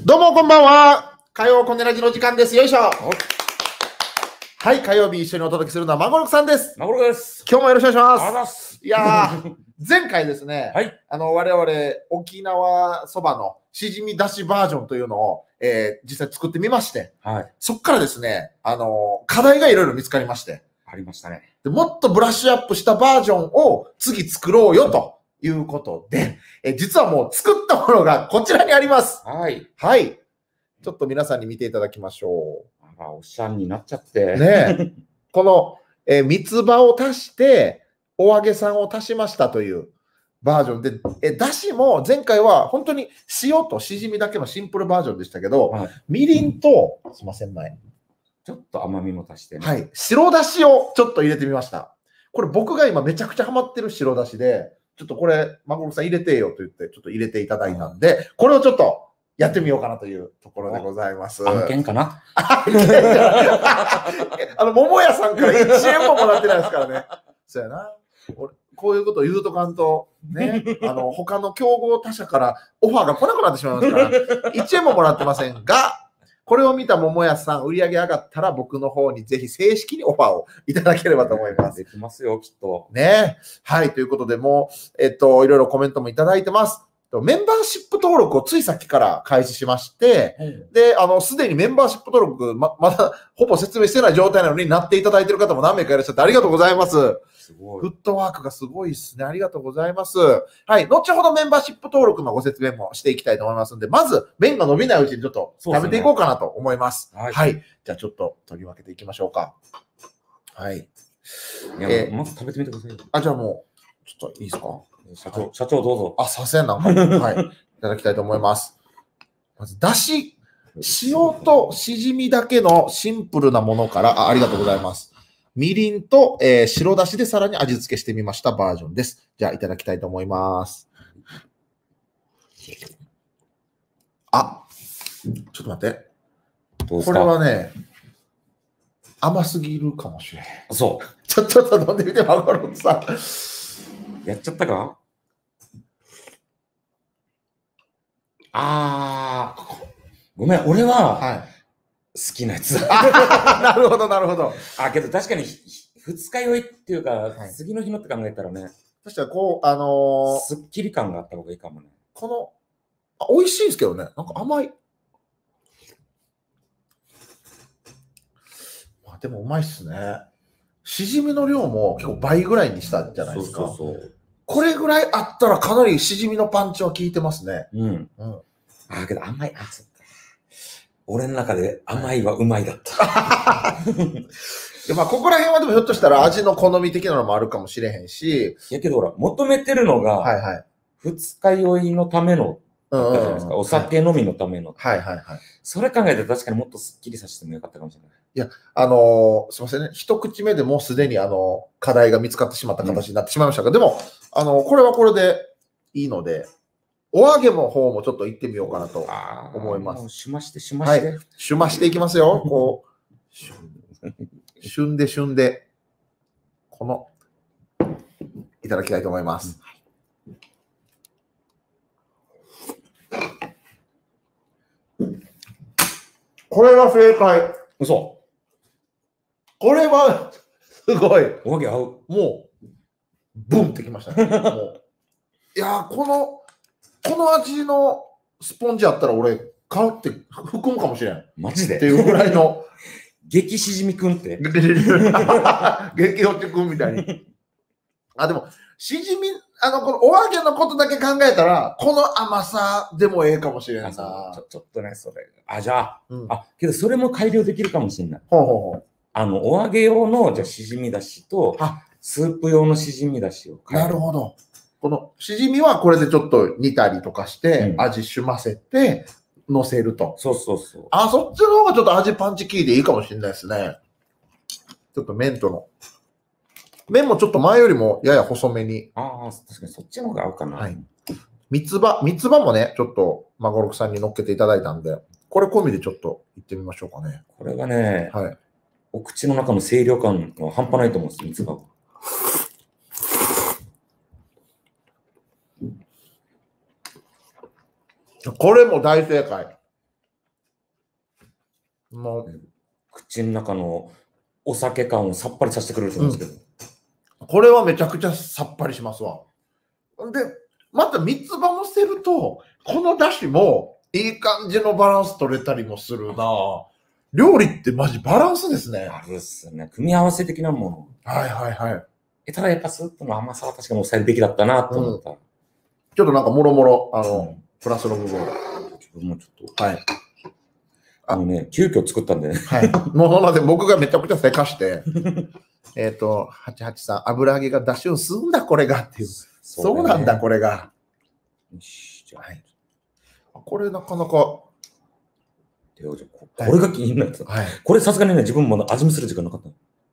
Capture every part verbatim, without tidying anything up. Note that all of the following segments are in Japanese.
どうもこんばんは。火曜コネラジの時間です。よいしょ。はい、火曜日一緒にお届けするのはまごろくさんです。 まごろくです。 今日もよろしくお願いします。 あざっす。 いやー、前回ですね、 はい、 あの我々沖縄そばのしじみだしバージョンというのを、えー、実際作ってみまして、 はい、 そっからですね、あの課題がいろいろ見つかりまして、 ありましたね。 でもっとブラッシュアップしたバージョンを次作ろうよということで、え実はもう作ったものがこちらにあります。 はい。 はい。ちょっと皆さんに見ていただきましょう。 あら、おしゃんになっちゃって。 ねこの、えー、三つ葉を足して、お揚げさんを足しましたというバージョンで、えだしも前回は本当に塩としじみだけのシンプルバージョンでしたけど、はい、みりんと、すいません、前。 ちょっと甘みも足してね。 はい。白だしをちょっと入れてみました。これ僕が今めちゃくちゃハマってる白だしで、ちょっとこれ、まごろくさん入れてよと言って、ちょっと入れていただいたんで、これをちょっとやってみようかなというところでございます。 案件かなあの、桃屋さんからいちえんももらってないですからね。そうやな。俺こういうことを言うとかんと、ね、あの、他の競合他社からオファーが来なくなってしまいますから、いちえんももらってませんが、これを見た桃屋さん、売り上げ上がったら僕の方にぜひ正式にオファーをいただければと思います。 できますよ、きっと。 ね。はい、ということで、もう、えっと、いろいろコメントもいただいてます。メンバーシップ登録をついさっきから開始しまして、うん、で、あの、すでにメンバーシップ登録、ま、まだほぼ説明してない状態なのになっていただいている方も何名かいらっしゃってありがとうございます。 すごい。 フットワークがすごいですね。ありがとうございます。はい。後ほどメンバーシップ登録のご説明もしていきたいと思いますので、まず、麺が伸びないうちにちょっと食べていこうかなと思います。はい、はい。じゃあちょっと取り分けていきましょうか。はい。 いや、えー、まず食べてみてください。 あ、じゃあもう、ちょっといいですか？ 社長、はい、社長どうぞ。 あ、させんなんか。はい。いただきたいと思います。まず、だし、塩としじみだけのシンプルなものから、あ、ありがとうございます。みりんと、えー、白だしでさらに味付けしてみましたバージョンです。じゃあ、いただきたいと思います。あ、ちょっと待って。 どうですか？ これはね、甘すぎるかもしれん。 そう。 ちょ、ちょっと飲んでみて、まごろくさん。 やっちゃったか？あー、ごめん、俺は好きなやつだ。 はい、なるほど、なるほど。 あ、けど確かに二日酔いっていうか、はい、次の日のって考えたらね。 そしたらこう、あのー、 すっきり感があった方がいいかもね。 この、あ、美味しいんですけどね。なんか甘い。まあ、でもうまいっすね。しじみの量も結構倍ぐらいにしたじゃないですか。そうそうそう。これぐらいあったらかなりしじみのパンチは効いてますね。 うん。うん。あ、けど甘い。あ、そっか。俺の中で甘いはうまいだった。 でまあ、ここら辺はでもひょっとしたら味の好み的なのもあるかもしれへんし。 いやけどほら、求めてるのが、 はいはい。 二日酔いのための、じゃないですか。お酒飲みのための。 はいはいはい。 それ考えたら確かにもっとスッキリさせてもよかったかもしれない。 いや、あのー、すいませんね。一口目でもうすでにあの、課題が見つかってしまった形になってしまいましたが、うん、でも、あの、これはこれでいいので、お揚げの方もちょっと行ってみようかなと思います。 しましてしまして。はい。 しましていきますよ。こう、旬で旬で、この、いただきたいと思います。うん、これは正解。 嘘。 これは、すごい。 お揚げ合う。 もう、ブンってきましたね。もういやー、この、この味のスポンジあったら俺、買うって含むかもしれん。 マジでっていうぐらいの。 激しじみくんって。 激落ちくんみたいに。あ、でも、しじみ、あの、このお揚げのことだけ考えたら、この甘さでもええかもしれんな。 ちょ、ちょっとね、それ。あ、じゃあ、うん、あ、けどそれも改良できるかもしれない。 ほうほうほう。 あの、お揚げ用の、じゃあ、しじみだしと、スープ用のしじみだしを変える。なるほど。このしじみはこれでちょっと煮たりとかして、うん、味しませて、乗せると。 そうそうそう。 あ、そっちの方がちょっと味パンチ効いていいかもしれないですね。ちょっと麺との。麺もちょっと前よりもやや細めに。 ああ、確かにそっちの方が合うかな。はい。 三つ葉、三つ葉もね、ちょっとまごろくさんに乗っけていただいたんで、これ込みでちょっといってみましょうかね。 これがね、 はい、 お口の中の清涼感は半端ないと思うんです、三つ葉。 これも大正解。 もう口の中のお酒感をさっぱりさせてくれると思うんですけど。 うん、これはめちゃくちゃさっぱりしますわ。で、また三つ葉乗せると、この出汁もいい感じのバランス取れたりもするな。料理ってマジバランスですね。 あるっすね。組み合わせ的なもの。 はいはいはい。 えただやっぱスープの甘さは確かに抑えるべきだったなと思った。うん、 ちょっとなんかもろもろ、あの、うん、プラスの部分。 自分もちょっと。 はい。 あのね、急遽作ったんでね。 はい。もうそので僕がめちゃくちゃせかして、えっと、はちはちさん、油揚げが出汁を吸うんだ、これがっていう。そう、ね、そうなんだ、これが。よし、じゃあ、はい。これなかなか。 これが気になった。はい、これさすがにね、自分も味見する時間なかった。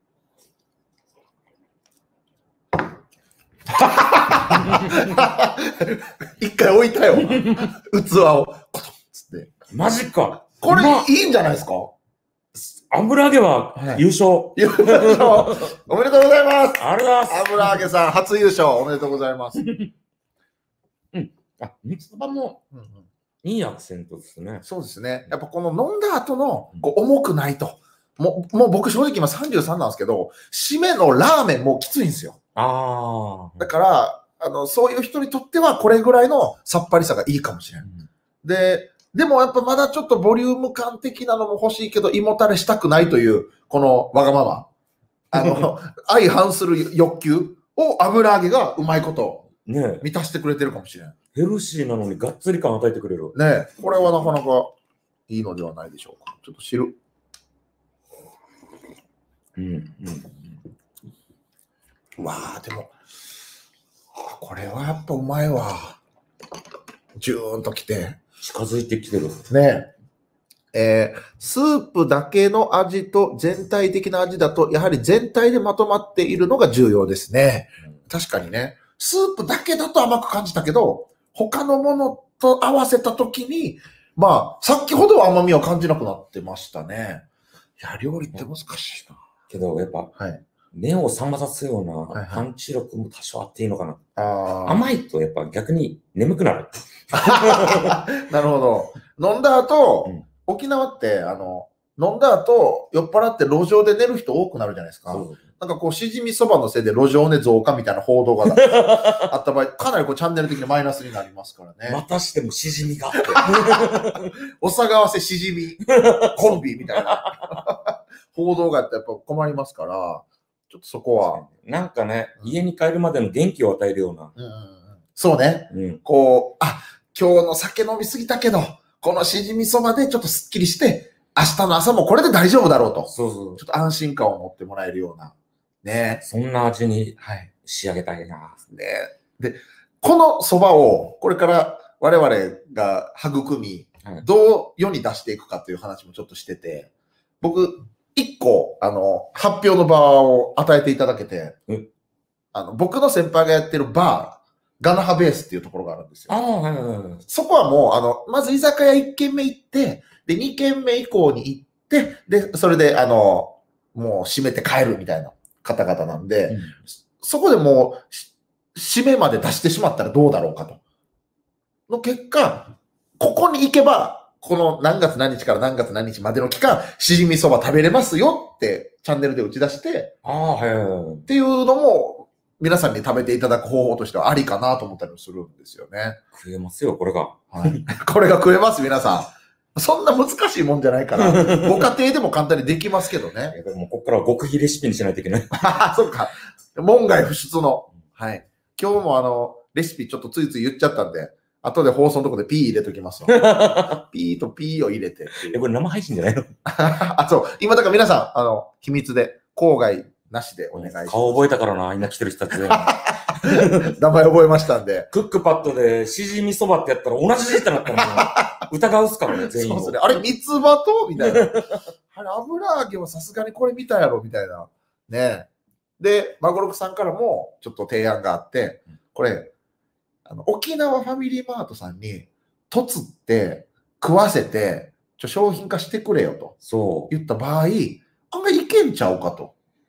一回置いたよ。器を。コトンつって。 マジか。 これいいんじゃないですか？ 油揚げは優勝。はい、 優勝。おめでとうございます。 ありがとうございます。 油揚げさん初優勝おめでとうございます。 うん。あ、三つ葉もいいアクセントですね。 そうですね。やっぱこの飲んだ後のこう重くないと。もう、もう僕正直今さんじゅうさんなんですけど、締めのラーメンもきついんですよ。 ああ。 だから、あの、そういう人にとってはこれぐらいのさっぱりさがいいかもしれない。うん、で、でもやっぱまだちょっとボリューム感的なのも欲しいけど、胃もたれしたくないという、このわがまま。あの、相反する欲求を油揚げがうまいこと満たしてくれてるかもしれない。 ヘルシーなのにがっつり感与えてくれる。 ねこれはなかなかいいのではないでしょうか。ちょっと汁。 うんうんうん。わあ、でも、これはやっぱうまいわ。ジューンときて。 近づいてきてる。 ねえー、スープだけの味と全体的な味だと、やはり全体でまとまっているのが重要ですね。うん、確かにね。スープだけだと甘く感じたけど、他のものと合わせたときに、まあ、先ほどは甘みを感じなくなってましたね。いや、料理って難しいな。 けど、やっぱ、はい、目を覚まさすようなパンチ力も多少あっていいのかな。はいはい、甘いとやっぱ逆に眠くなる。 なるほど。飲んだ後、うん、沖縄って、あの、飲んだ後、酔っ払って路上で寝る人多くなるじゃないですか。そうなんかこう、しじみそばのせいで路上寝増加みたいな報道があった場合、かなりこうチャンネル的にマイナスになりますからね。 またしてもしじみが。 お騒がせしじみコンビみたいな報道があってやっぱ困りますから、ちょっとそこは。 なんかね、うん、家に帰るまでの元気を与えるような。 うんうん、そうね、うん。こう、あ、今日の酒飲みすぎたけど、このしじみそばでちょっとスッキリして、明日の朝もこれで大丈夫だろうと。 そうそう。 ちょっと安心感を持ってもらえるような。ね。 そんな味に仕上げたいな。 はい、ね。で、このそばをこれから我々が育み、はい、どう世に出していくかという話もちょっとしてて、僕、一個、あの、発表の場を与えていただけて、あの僕の先輩がやってるバー、ガナハベースっていうところがあるんですよ。 あはいはいはい、 そこはもう、あの、まず居酒屋いっけんめ行って、で、にけんめ以降に行って、で、それで、あの、もう閉めて帰るみたいな方々なんで、うん、そこでもう、締めまで出してしまったらどうだろうかと。の結果、ここに行けば、この何月何日から何月何日までの期間、しじみそば食べれますよってチャンネルで打ち出して、 ああ、はいはいはい。 っていうのも、皆さんに食べていただく方法としてはありかなと思ったりもするんですよね。 食えますよ、これが。 はい、これが食えます、皆さん。そんな難しいもんじゃないから、ご家庭でも簡単にできますけどね。 でもここからは極秘レシピにしないといけない。 そっか。門外不出の。はい。今日もあの、レシピちょっとついつい言っちゃったんで、後で放送のとこでピー入れときますわ。ピーとピーを入れて。 え、これ生配信じゃないの？ あ、そう。今だから皆さん、あの、秘密で、郊外なしでお願いします。 顔覚えたからな、みんな来てる人たちで。 名前覚えましたんで。 クックパッドでしじみそばってやったら同じ字ってなったら疑うっすからね、全員。 そうですね。あれ、三つ葉とみたいな。あれ、油揚げはさすがにこれ見たやろみたいな。ね。で、マゴロクさんからもちょっと提案があって、これ、あの沖縄ファミリーマートさんに、とつって食わせて、ちょ商品化してくれよと。 そう。 言った場合、案外いけんちゃうかと。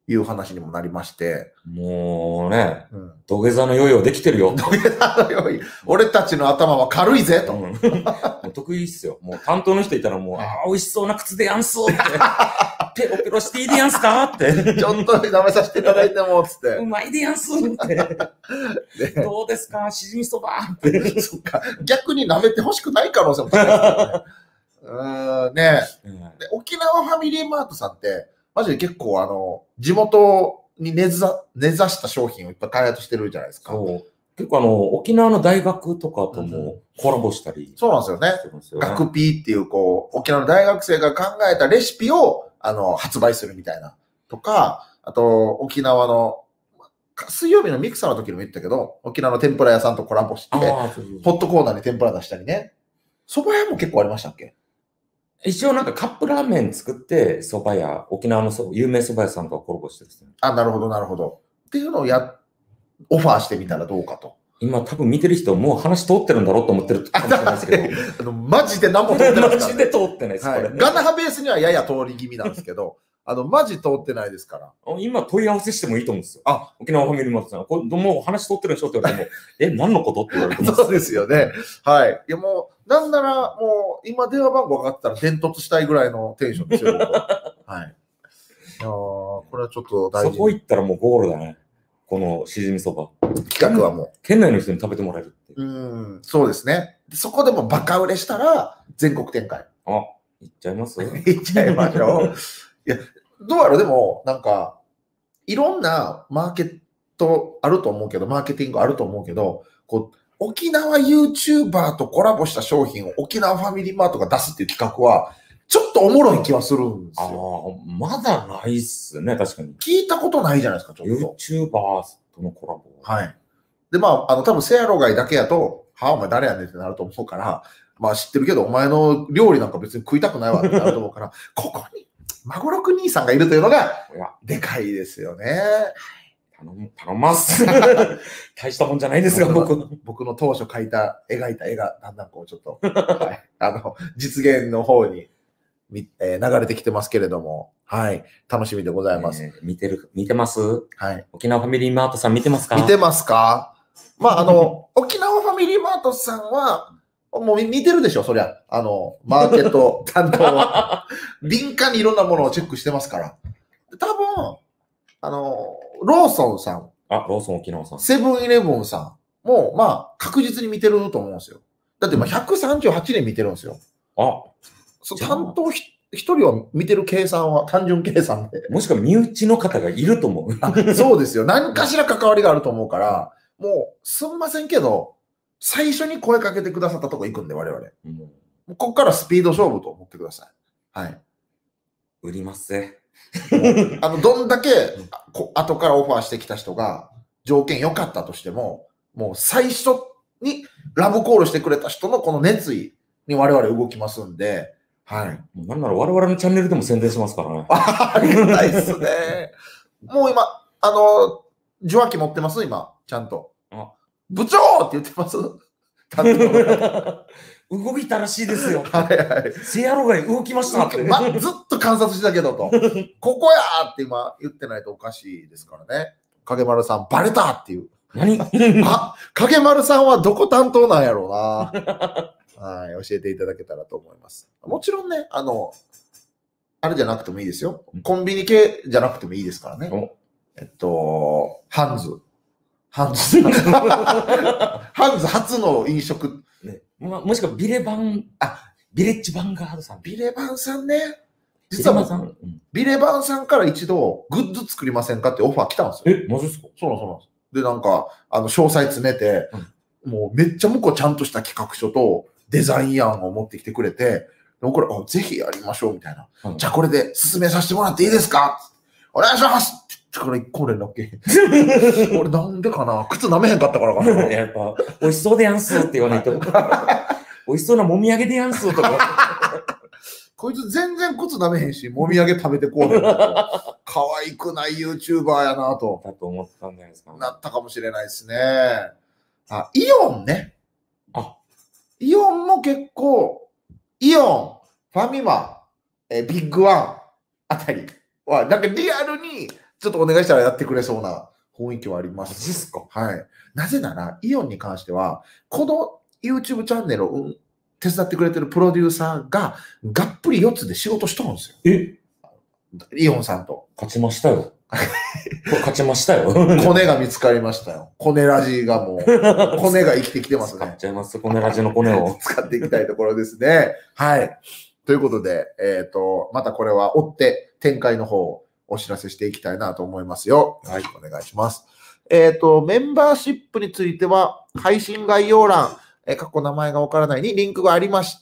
いう話にもなりまして。 もうね、うん、土下座の用意はできてるよ。 土下座の用意。俺たちの頭は軽いぜと。うん、もう得意っすよ。もう担当の人いたらもう、ああ、美味しそうな靴でやんすって。ペロペロしていいでやんすかって。 ちょっと舐めさせていただいても、つって。 うまいでやんすって。どうですかしじみそばって。 そっか。逆に舐めてほしくない可能性も高いですね。うんね、うん、で沖縄ファミリーマートさんって、マジで結構あの、地元に根ざ、根ざした商品をいっぱい開発してるじゃないですか。 そう結構あの、沖縄の大学とかともコラボしたり、 うん。そうなんですよね。よね学 P っていうこう、沖縄の大学生が考えたレシピをあの、発売するみたいな。とか、あと、沖縄の、水曜日のミクサーの時にも言ったけど、沖縄の天ぷら屋さんとコラボして、ホットコーナーに天ぷら出したりね。蕎麦屋も結構ありましたっけ？ 一応なんかカップラーメン作って、蕎麦屋、沖縄の有名蕎麦屋さんとコラボしてるんですね。 あ、なるほど、なるほど。っていうのをや、オファーしてみたらどうかと。 今多分見てる人もう話通ってるんだろうと思ってるかもしれないですけど。 あのマジで何も通ってないですから、ね。 マジで通ってないです、 はい、 これ。 ガナハベースにはやや通り気味なんですけど、あの、マジ通ってないですから。 今問い合わせしてもいいと思うんですよ。 あ、 沖縄ファミリーマートさん。これもう話通ってるでしょって言われても、え、何のことって言われてます。 そうですよね。はい。いやもう、なんならもう、今電話番号分かったら伝突したいぐらいのテンションですよ。はい。いやこれはちょっと大事。 そこ行ったらもうゴールだね。このしじみそば。 企画はもう。 県内の人に食べてもらえるって。 うん、そうですね。そこでもバカ売れしたら、全国展開。 あ、行っちゃいます行っちゃいましょう。いや、どうやろでも、なんか、いろんなマーケットあると思うけど、マーケティングあると思うけど、こう、沖縄 YouTuber とコラボした商品を沖縄ファミリーマートが出すっていう企画は、ちょっとおもろい気はするんですよ。 ああ、まだないっすね、確かに。 聞いたことないじゃないですか、ちょっと。 YouTuber とのコラボ。 はい。で、まあ、あの、多分セアロガイだけやと、はあ、お前誰やねんってなると思うから、まあ知ってるけど、お前の料理なんか別に食いたくないわってなると思うから、ここに、マゴロク兄さんがいるというのが、でかいですよね。 頼む、頼ます。大したもんじゃないですが、僕の。 僕の当初描いた、描いた絵が、だんだんこうちょっと、はい、あの、実現の方に、えー、流れてきてますけれども、はい、楽しみでございます。 えー、見てる、見てます？ はい。 沖縄ファミリーマートさん見てますか？ 見てますか？まあ、あの、沖縄ファミリーマートさんは、もう見てるでしょ、そりゃ。あの、マーケット担当は。敏感にいろんなものをチェックしてますから。多分、あの、ローソンさん。 あ、ローソン沖縄さん。 セブンイレブンさんも、まあ、確実に見てると思うんですよ。だって、まあ、ひゃくさんじゅうはちねん見てるんですよ。 あ、 そう、担当ひ一人は見てる計算は単純計算で。 もしくは身内の方がいると思う。 あ、そうですよ。何かしら関わりがあると思うから、もう、すんませんけど、最初に声かけてくださったとこ行くんで、我々。うん、ここからスピード勝負と思ってください。はい。 売りますぜ。 あの、どんだけ、こ後からオファーしてきた人が、条件良かったとしても、もう最初にラブコールしてくれた人のこの熱意に我々動きますんで、はい。 なんなら我々のチャンネルでも宣伝しますからね。 ありがたいですね。もう今、あの、受話器持ってます今、ちゃんと。あ、部長って言ってます動いたらしいですよ。 はいはい。 せやろが動きましたって、 ま。ずっと観察したけどと。ここやーって今言ってないとおかしいですからね。影丸さん、バレたっていう。 何あ、影丸さんはどこ担当なんやろうな。はい、教えていただけたらと思います。もちろんね、あの、あれじゃなくてもいいですよ。コンビニ系じゃなくてもいいですからね。えっと、ハンズ。ハンズ。ハンズ初の飲食。 ね、ま、もしくはビレバン、あ、ビレッジヴァンガードさん。 ビレバンさんね。実は僕、うん、ビレバンさんから一度グッズ作りませんかってオファー来たんですよ。 え、マジですか？ そうなんそうなんです。で、なんか、あの、詳細詰めて、うん、もうめっちゃ向こうちゃんとした企画書とデザイン案を持ってきてくれて、これ、ぜひやりましょうみたいな。うん、じゃあこれで進めさせてもらっていいですか？お願いしますってこれ一個連絡け。俺なんでかな？靴舐めへんかったからかな。 やっぱ、美味しそうでやんすって言わないと。美味しそうなもみあげでやんすとか。 こいつ全然靴舐めへんし、もみあげ食べてこうへん。可愛くない YouTuber やなと。 だと思ったんじゃないですか。 なったかもしれないですね。あ、イオンね。 あ、 イオンも結構、イオン、ファミマ、えビッグワンあたりは、なんかリアルにちょっとお願いしたらやってくれそうな雰囲気はあります。 マジっすか？ はい。なぜなら、イオンに関しては、この YouTube チャンネルを、うん、手伝ってくれてるプロデューサーが、がっぷりよっつで仕事しとるんですよ。 えイオンさんと。 勝ちましたよ。勝ちましたよ。 コネが見つかりましたよ。コネラジがもう、コネが生きてきてますね。 使っちゃいます、コネラジのコネを。 使っていきたいところですね。はい。ということで、えっと、またこれは追って展開の方をお知らせしていきたいなと思いますよ。はい。お願いします。えっと、メンバーシップについては、配信概要欄、え過去名前がわからないにリンクがありました。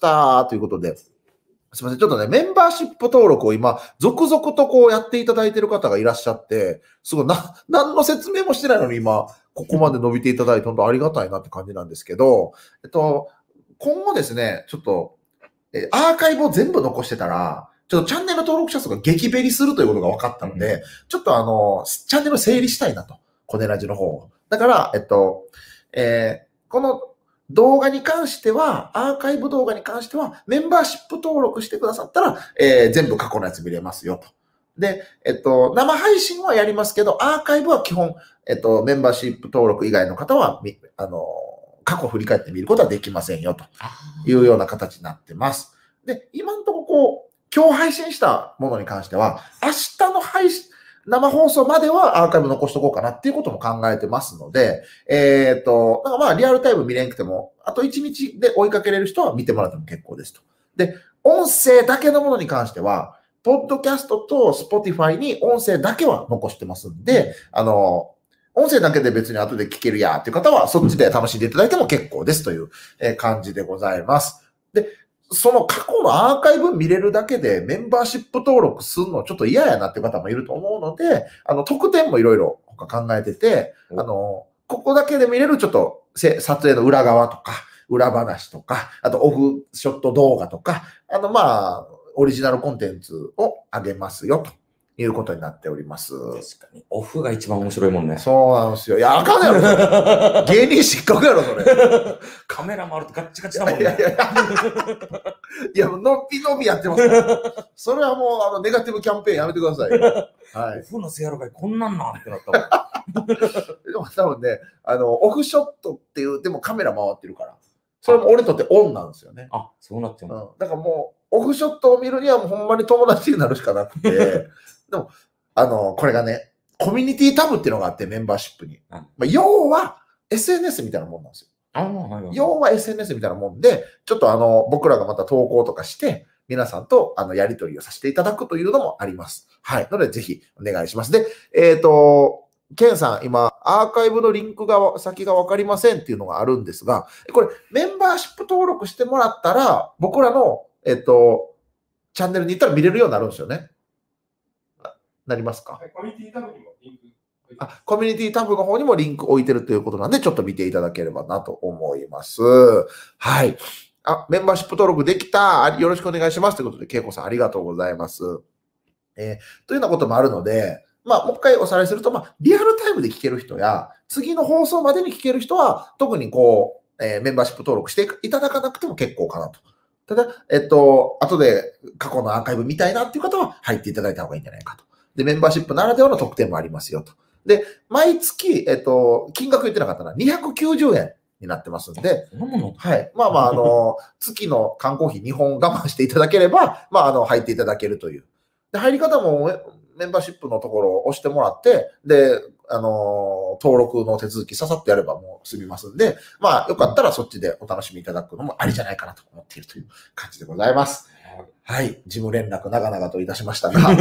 ということで、すみません。ちょっとね、メンバーシップ登録を今、続々とこうやっていただいている方がいらっしゃって、すごいな、何の説明もしてないのに今、ここまで伸びていただいて本当ありがたいなって感じなんですけど、えっと、今後ですね、ちょっと、えアーカイブを全部残してたら、ちょっとチャンネル登録者数が激減りするということが分かったので、うん、ちょっとあの、チャンネル整理したいなと。コネラジの方を。だから、えっと、えー、この動画に関しては、アーカイブ動画に関しては、メンバーシップ登録してくださったら、えー、全部過去のやつ見れますよと。で、えっと、生配信はやりますけど、アーカイブは基本、えっと、メンバーシップ登録以外の方は、あの、過去振り返ってみることはできませんよというような形になってます。で、今のところこう、今日配信したものに関しては、明日の配信、生放送まではアーカイブ残しとこうかなっていうことも考えてますので、えっと、なんかまあリアルタイム見れんくても、あといちにちで追いかけれる人は見てもらっても結構ですと。で、音声だけのものに関しては、ポッドキャストと Spotify に音声だけは残してますんで、あの、音声だけで別に後で聞けるやっていう方は、そっちで楽しんでいただいても結構ですという感じでございます。で、その過去のアーカイブ見れるだけでメンバーシップ登録するのちょっと嫌やなっていう方もいると思うので、あの、特典もいろいろ考えてて、あの、ここだけで見れるちょっと撮影の裏側とか、裏話とか、あとオフショット動画とか、あの、まあ、オリジナルコンテンツを上げますよということになっております。 確かに。オフが一番面白いもんね。 そうなんですよ。いや、あかんやろ、それ。芸人失格やろ、それ。 カメラもあるとガッチガチだもんね。いやいやいや、 いや、のびのびやってますから。それはもう、あの、ネガティブキャンペーンやめてください。 はい。オフのせやろがこんなんなんってなったもん。 でも多分ね、あの、オフショットっていう、でもカメラ回ってるから。それも俺にとってオンなんですよね。 あ、そうなっちゃう。 うん。だからもう、オフショットを見るにはもうほんまに友達になるしかなくて、でも、あの、これがね、コミュニティタブっていうのがあって、メンバーシップに。うん、まあ、要は、エスエヌエス みたいなもんなんですよ。 あ、はいはい、 要は エスエヌエス みたいなもんで、ちょっとあの、僕らがまた投稿とかして、皆さんとあの、やり取りをさせていただくというのもあります。はい。ので、ぜひお願いします。で、えっと、ケンさん、今、アーカイブのリンクが、先がわかりませんっていうのがあるんですが、これ、メンバーシップ登録してもらったら、僕らの、えっと、チャンネルに行ったら見れるようになるんですよね。なりますか？ コミュニティタブにもリンク。 あ、コミュニティタブの方にもリンク置いてるということなんで、ちょっと見ていただければなと思います。はい。あ、メンバーシップ登録できた。よろしくお願いします。ということで、けいこさんありがとうございます。えー、というようなこともあるので、まあ、もう一回おさらいすると、まあ、リアルタイムで聞ける人や、次の放送までに聞ける人は、特にこう、えー、メンバーシップ登録していただかなくても結構かなと。ただ、えっと、後で過去のアーカイブ見たいなっていう方は入っていただいた方がいいんじゃないかと。で、メンバーシップならではの特典もありますよと。で、毎月、えっと、金額言ってなかったな、にひゃくきゅうじゅうえんになってますんで、はい。まあまあ、あの、月の缶コーヒーにほん我慢していただければ、まあ、あの、入っていただけるという。で、入り方も、メンバーシップのところを押してもらって、で、あの、登録の手続きささっとやればもう済みますんで、まあ、よかったらそっちでお楽しみいただくのもありじゃないかなと思っているという感じでございます。はい。事務連絡長々といたしましたが、はい。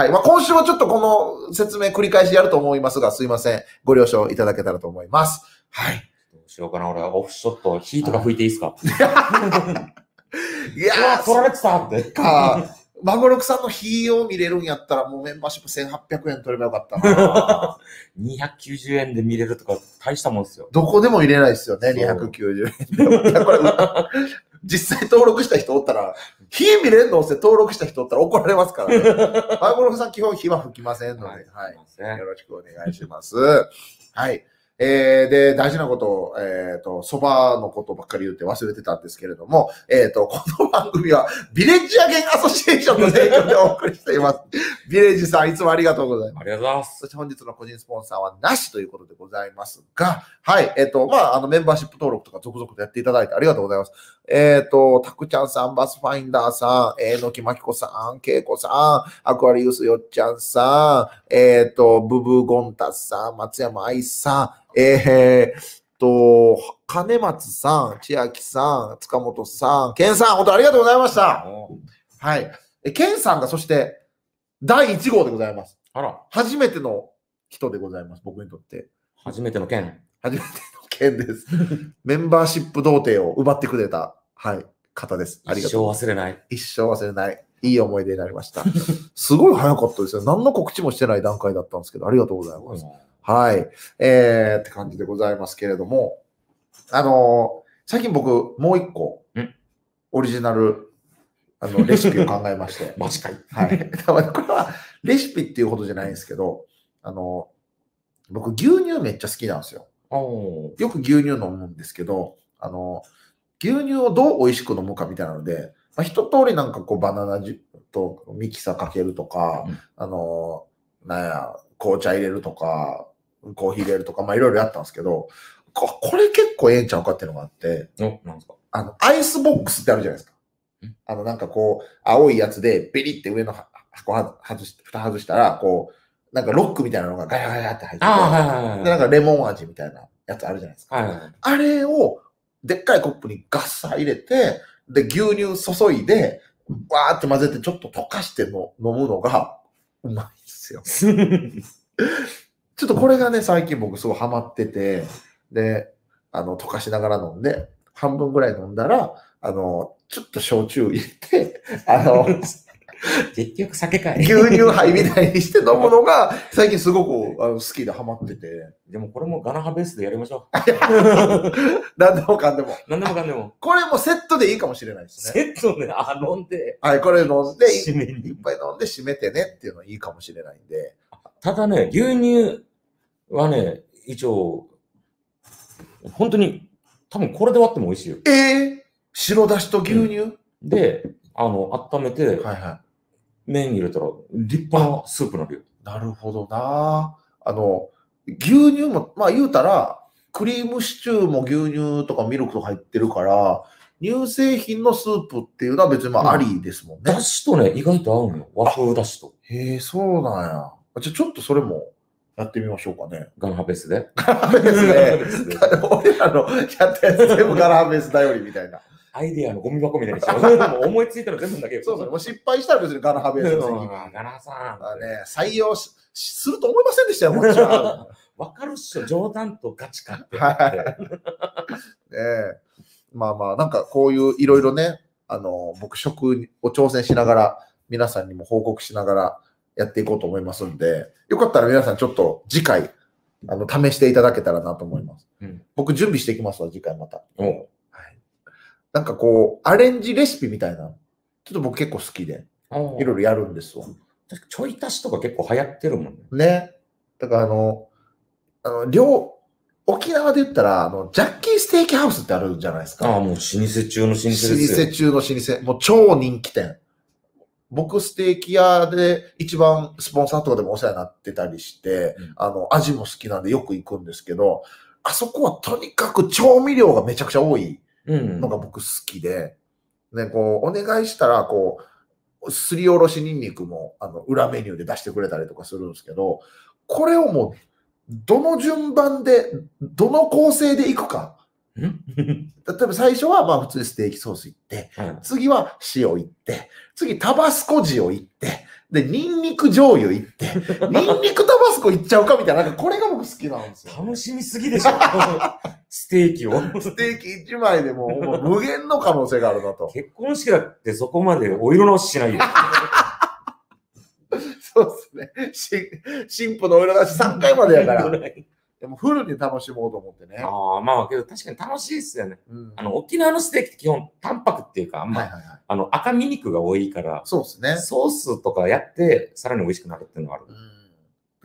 まあ、今週はちょっとこの説明繰り返しやると思いますが、すいません。ご了承いただけたらと思います。はい。 どうしようかな。俺はオフショット、火とか吹いていいですか？ いやー、 取られてたって。 か。マグロクさんの火を見れるんやったら、もうメンバーシップせんはっぴゃくえん取ればよかったな。 にひゃくきゅうじゅうえんで見れるとか大したもんですよ。 どこでも入れないですよね、にひゃくきゅうじゅうえんで。これ実際登録した人おったら、火見れんのって登録した人おったら怒られますからね。マグロクさん基本火は吹きませんので、はい。はい、よろしくお願いします。はい。 えー、で、大事なことを、えっ、ー、と、蕎麦のことばっかり言って忘れてたんですけれども、えっ、ー、と、この番組は、ビレッジアゲンアソシエーションの提供でお送りしています。ビレッジさん、いつもありがとうございます。 ありがとうございます。 そして本日の個人スポンサーはなしということでございますが、はい、えっ、ー、と、まあ、あの、メンバーシップ登録とか続々とやっていただいてありがとうございます。えっ、ー、と、たくちゃんさん、バスファインダーさん、えーのきまきこさん、けいこさん、アクアリウスよっちゃんさん、えっ、ー、と、ブブーゴンタさん、松山愛さん、えーと、金松さん、千秋さん、塚本さん、ケンさん、本当ありがとうございました。はい。え、ケンさんがそしてだいいち号でございます。 あら。 初めての人でございます、僕にとって。 初めてのケン。 初めてのケンです。メンバーシップ童貞を奪ってくれた、はい、方です。ありがとう。 一生忘れない。 一生忘れない。いい思い出になりました。すごい早かったですよ。何の告知もしてない段階だったんですけど、ありがとうございます。はい。えー、って感じでございますけれども、あのー、最近僕、もう一個、オリジナル、あの、レシピを考えまして。 マジかい。 はい。これは、レシピっていうほどじゃないんですけど、あのー、僕、牛乳めっちゃ好きなんですよ。よく牛乳飲むんですけど、あのー、牛乳をどう美味しく飲むかみたいなので、まあ、一通りなんかこう、バナナジュとミキサーかけるとか、うん、あのー、なんや、紅茶入れるとか、コーヒー入れるとか、まあいろいろやったんですけど、こ, これ結構ええんちゃうかっていうのがあって、 なんですか？ あの、アイスボックスってあるじゃないですか。あの、なんかこう、青いやつで、ベリって上の箱外し、蓋外したら、こう、なんかロックみたいなのがガヤガヤって入ってて、 はいはいはい、 で、なんかレモン味みたいなやつあるじゃないですか。 はいはい、あれを、でっかいコップにガッサ入れて、で、牛乳注いで、わーって混ぜて、ちょっと溶かしての飲むのが、うまいですよ。ちょっとこれがね、最近僕すごいハマってて、で、あの、溶かしながら飲んで、半分ぐらい飲んだら、あの、ちょっと焼酎入れて、あの、 結局酒かい。 牛乳杯みたいにして飲むのが、最近すごくあの好きでハマってて。 でもこれもガナハベースでやりましょう。 何でもかんでも。 何でもかんでも。 これもセットでいいかもしれないですね。 セットで、あ、飲んで。 はい、これ飲んで、 締めにいっぱい飲んで締めてねっていうのはいいかもしれないんで。 ただね、牛乳はね、一応、本当に、多分これで割っても美味しいよ。 えー、白だしと牛乳、うん、 で、あの、温めて、 はいはい、 麺入れたら立派なスープになるよ。 なるほどな。あの、牛乳も、まあ言うたら、クリームシチューも牛乳とかミルクとか入ってるから、乳製品のスープっていうのは別にまあありですもんね。 だしとね、意外と合うのよ。和風だしと。 へえ、そうなんや。じゃあちょっとそれもやってみましょうかね。 ガラハベースで。 ガラハベースで。俺らのやったやつ全部ガラハベース頼りみたいな。 アイディアのゴミ箱みたいにしよう。もう思いついたら全部だけ。 そうそう。もう失敗したら別にガラハベースの責任。 ガラハさん。 ね、採用 し, すると思いませんでしたよ、もちろん。 わかるっしょ、冗談とガチかって。 はい。ねえ。まあまあ、なんかこういういろいろね、あの、僕食を挑戦しながら、皆さんにも報告しながらやっていこうと思いますんで、よかったら皆さんちょっと次回、あの、試していただけたらなと思います。うん、僕準備していきますわ、次回また。 お、はい、 なんかこう、アレンジレシピみたいな、ちょっと僕結構好きで、いろいろやるんですわ。 ちょい足しとか結構流行ってるもんね。 ね。だからあの、あの、両、沖縄で言ったら、あの、ジャッキーステーキハウスってあるじゃないですか。 ああ、もう老舗中の老舗ですよ。 老舗中の老舗。もう超人気店。僕、ステーキ屋で一番スポンサーとかでもお世話になってたりして、うん、あの、味も好きなんでよく行くんですけど、あそこはとにかく調味料がめちゃくちゃ多いのが僕好きで、うん、ね、こう、お願いしたら、こう、すりおろしニンニクも、あの、裏メニューで出してくれたりとかするんですけど、これをもう、どの順番で、どの構成でいくか。例えば最初はまあ普通にステーキソースいって、うん、次は塩いって、次タバスコ塩いって、で、ニンニク醤油いって、ニンニクタバスコいっちゃうかみたいな、なんかこれが僕好きなんですよ、ね。 楽しみすぎでしょステーキを。 ステーキいちまいでももう無限の可能性があるなと。 結婚式だってそこまでお色直ししないよ。 そうですね。新婦のお色出しさんかいまでやから。でもフルに楽しもうと思ってね。 ああ、まあけど確かに楽しいですよね。うん、あの沖縄のステーキって基本淡白っていうか、あんま、はいはいはい、あの赤身肉が多いから、 そうですね。 ソースとかやってさらに美味しくなるっていうのがある。 うん、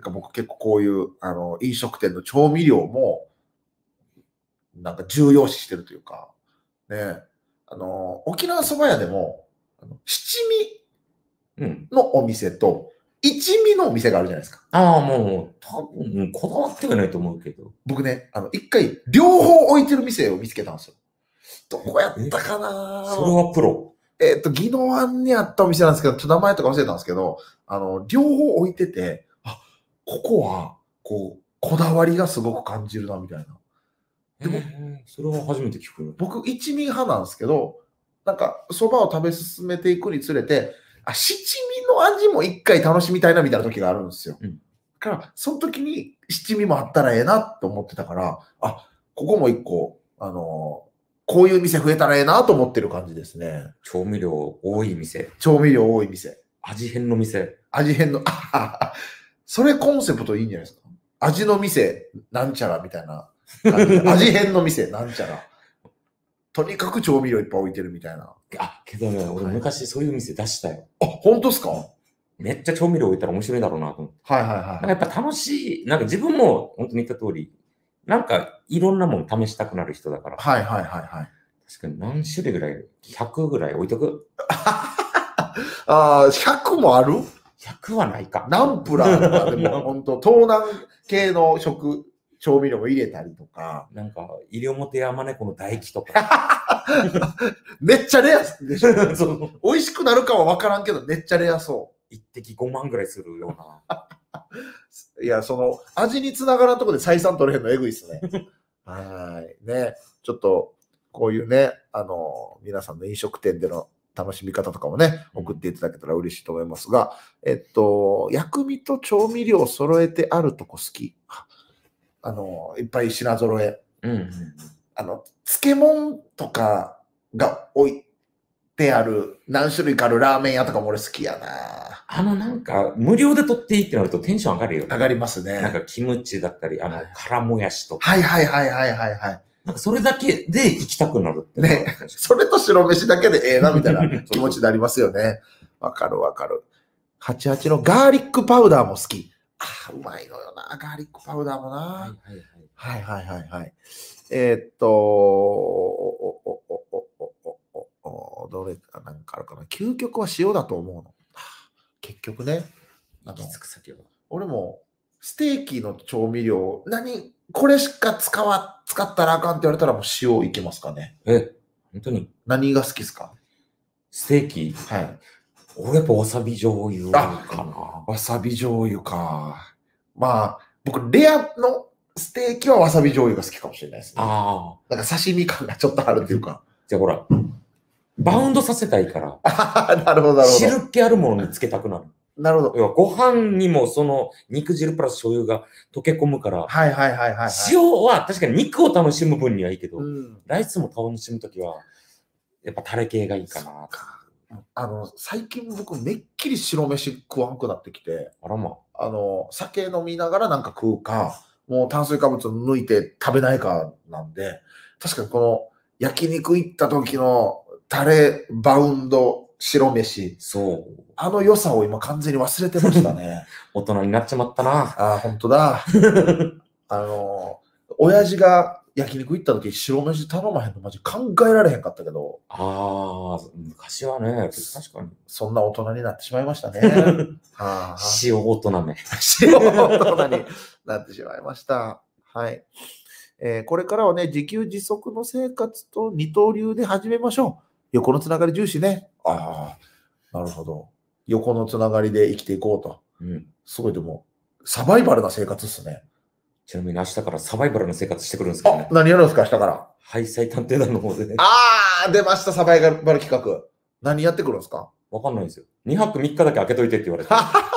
か僕結構こういうあの飲食店の調味料もなんか重要視してるというか、ね、あの沖縄そば屋でもあの七味のお店と一味のお店があるじゃないですか。 ああ、もう多分こだわってはないと思うけど。 僕ね、あの一回両方置いてる店を見つけたんですよ。どこやったかな。 それはプロ。 えっと、宜野湾にあったお店なんですけど、ちょっと名前とか忘れたんですけど、あの、両方置いてて、あ、ここは、こう、こだわりがすごく感じるな、みたいな。 でも、それは初めて聞く。 僕、一味派なんですけど、なんか、蕎麦を食べ進めていくにつれて、あ、七味の味も一回楽しみたいな、みたいな時があるんですよ。うん、だから、その時に七味もあったらええなって思ってたから、あ、ここも一個、あのー、こういう店増えたらええなと思ってる感じですね。 調味料多い店。 調味料多い店。 味変の店。 味変の、あそれコンセプトいいんじゃないですか。味の店、なんちゃらみたいな感じで。味変の店、なんちゃら。とにかく調味料いっぱい置いてるみたいな。 あ、けどね、俺昔そういう店出したよ。 あ、本当ですか？ めっちゃ調味料置いたら面白いだろうなと思って。 はいはいはい。 なんかやっぱ楽しい、なんか自分も本当に言った通り、なんかいろんなもの試したくなる人だから。 はいはいはいはい。 確かに何種類ぐらい ?ひゃく ぐらい置いとく。 ああ、ひゃくもある ? ひゃく はないか。 ナンプラーとかでも本当東南系の食、調味料も入れたりとか。 なんか、西表山猫の唾液とか。 めっちゃレアでしょ。そう美味しくなるかは分からんけど、めっちゃレアそう。 一滴ごまんぐらいするような。 いや、その、味につながらんとこで採算取れへんのエグいっすね。はい。ね。ちょっと、こういうね、あの、皆さんの飲食店での楽しみ方とかもね、送っていただけたら嬉しいと思いますが、えっと、薬味と調味料を揃えてあるとこ好き。あの、いっぱい品揃え。うんうん、あの、漬物とかが置いてある、何種類かあるラーメン屋とかも俺好きやな。 あのなんか、無料で取っていいってなるとテンション上がるよね。 上がりますね。 なんかキムチだったり、あの、辛もやしとか。 はいはいはいはいはいはい。 なんかそれだけで行きたくなるってね。それと白飯だけでええなみたいな気持ちになりますよね。わかるわかる。はちはちのガーリックパウダーも好き。ああ、うまいのよな。ガーリックパウダーもな。はいはいはい。はいはいはいはい。えー、っと、おおおおおおおどれかなんかあるかな。究極は塩だと思うの。結局ね。あの俺もステーキの調味料、何これしか使わ、使ったらあかんって言われたらもう塩いけますかね。 え、本当に何が好きですか？ ステーキ。はい。俺やっぱわさび醤油かな。 わさび醤油か。まあ、僕、レアのステーキはわさび醤油が好きかもしれないですね。ああ。なんか刺身感がちょっとあるっていうか。 じゃあほら、バウンドさせたいから。 なるほど、なるほど。 汁気あるものにつけたくなる。 なるほど。 要はご飯にもその肉汁プラス醤油が溶け込むから。 はいはいはいはい、はい。 塩は確かに肉を楽しむ分にはいいけど、うん、ライスも楽しむときは、やっぱタレ系がいいかな。 あの、最近僕めっきり白飯食わんくなってきて。 あらま。 あの、酒飲みながらなんか食うか、もう炭水化物抜いて食べないかなんで、確かにこの焼肉行った時のタレバウンド白飯。 そう。 あの良さを今完全に忘れてましたね。 大人になっちまったな。 ああ、本当だ。あの、親父が焼肉行った時白飯頼まへんのマジ考えられへんかったけど。 ああ、昔はね、確かに。 そんな大人になってしまいましたね。 はあ、塩大人め。 塩大人になってしまいました。はい。えー、これからはね、自給自足の生活と二刀流で始めましょう。横のつながり重視ね。ああ、なるほど。横のつながりで生きていこうと。うん。すごいでも、サバイバルな生活っすね。 ちなみに明日からサバイバルの生活してくるんですけどね。 あ、何やるんですか、明日から。 ハイサイ探偵団の方でね。 あー、出ました、サバイバル企画。何やってくるんですか？ わかんないんですよ。にはくみっかだけ開けといてって言われて。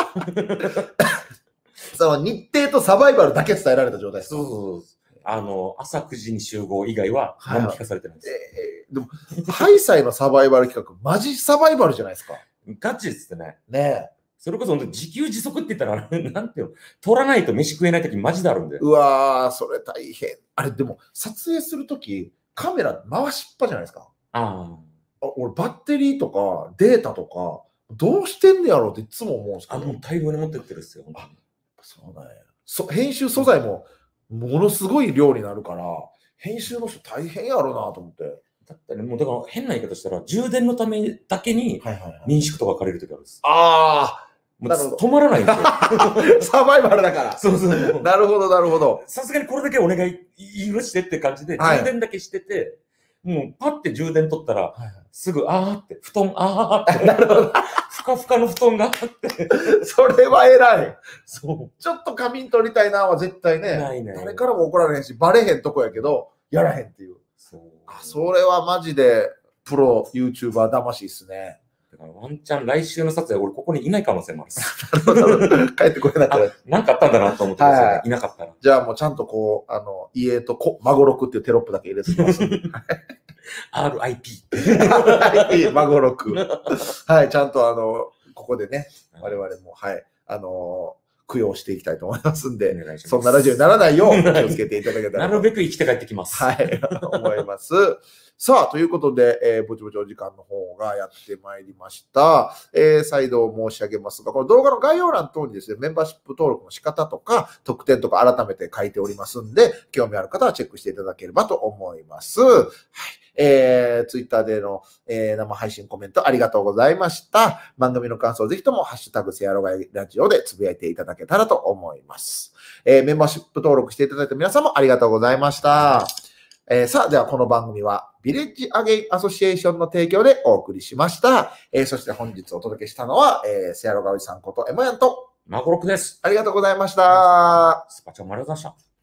その日程とサバイバルだけ伝えられた状態ですか？ そうそうそう。あの、朝くじに集合以外は何も聞かされてないんです。 えー、でも、ハイサイのサバイバル企画、マジサバイバルじゃないですか。 ガチですってね。 ねえ。 それこそ本当自給自足って言ったら、なんていうの、取らないと飯食えないときマジであるんで。 うわー、それ大変。あれ、でも、撮影するとき、カメラ回しっぱじゃないですか。ああ。俺、バッテリーとか、データとか、どうしてんねやろうっていつも思うんですけど。 あの、大量に持ってってるっすよ、本当に。 そうだね。そ編集素材もものすごい量になるから、編集の人大変やろうなと思って。 だったら、もうだから変な言い方したら、充電のためだけに民宿とか借りるときあるんです。 ああ。 もう止まらないんですよ。 サバイバルだから。 そうそう。 なるほど、なるほど。 さすがにこれだけお願い許してって感じで、充電だけしてて、もうパッて充電取ったら、すぐ、あーって、布団、あーって。なるほど。ふかふかの布団があって。 それは偉い。 そう。 ちょっと仮眠取りたいなは絶対ね。 ないね。 誰からも怒られへんし、バレへんとこやけど、やらへんっていう。そう。あ、それはマジで、プロ YouTuber 魂っすね。 だからワンチャン来週の撮影、俺ここにいない可能性もあるっす。 帰ってこれなかった。 なんかあったんだなと思って、はい、いなかったら。 じゃあもうちゃんとこう、あの、家とこ、まごろくっていうテロップだけ入れてます。 アールアイピー。 アールアイピー、まごろく。はい、ちゃんとあの、ここでね、我々も、はい、あの、供養していきたいと思いますんで、そんなラジオにならないよう気をつけていただけたら。 なるべく生きて帰ってきます。 はい、思います。さあ、ということで、えー、ぼちぼちお時間の方がやってまいりました。えー、再度申し上げますが、この動画の概要欄等にですね、メンバーシップ登録の仕方とか、特典とか改めて書いておりますんで、興味ある方はチェックしていただければと思います。はい。えー、ツイッターでの、えー、生配信コメントありがとうございました。番組の感想、ぜひとも、ハッシュタグセアロガイラジオでつぶやいていただけたらと思います。えー、メンバーシップ登録していただいた皆さんもありがとうございました。えー、さあ、ではこの番組は、ビレッジアゲインアソシエーションの提供でお送りしました。えー、そして本日お届けしたのは、えー、セアロガウイさんことエモヤンと、 マゴロクです。 ありがとうございました。 スパチャもありがとうございました。